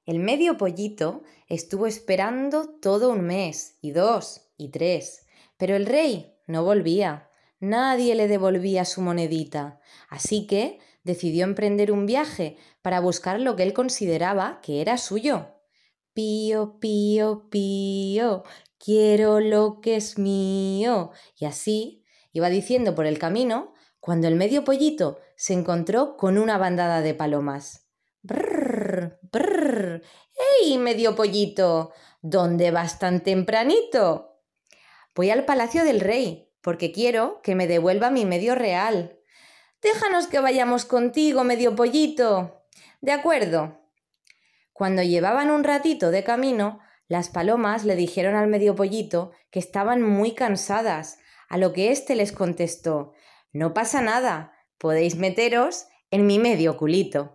El medio pollito estuvo esperando todo un mes, y 2, y 3, pero el rey no volvía. Nadie le devolvía su monedita, así que decidió emprender un viaje para buscar lo que él consideraba que era suyo. Pío, pío, pío, quiero lo que es mío. Y así iba diciendo por el camino cuando el medio pollito se encontró con una bandada de palomas. Brrr, brrr. ¡Ey, medio pollito! ¿Dónde vas tan tempranito? Voy al palacio del rey, porque quiero que me devuelva mi medio real. Déjanos que vayamos contigo, medio pollito. De acuerdo. Cuando llevaban un ratito de camino, las palomas le dijeron al medio pollito que estaban muy cansadas, a lo que éste les contestó: no pasa nada, podéis meteros en mi medio culito.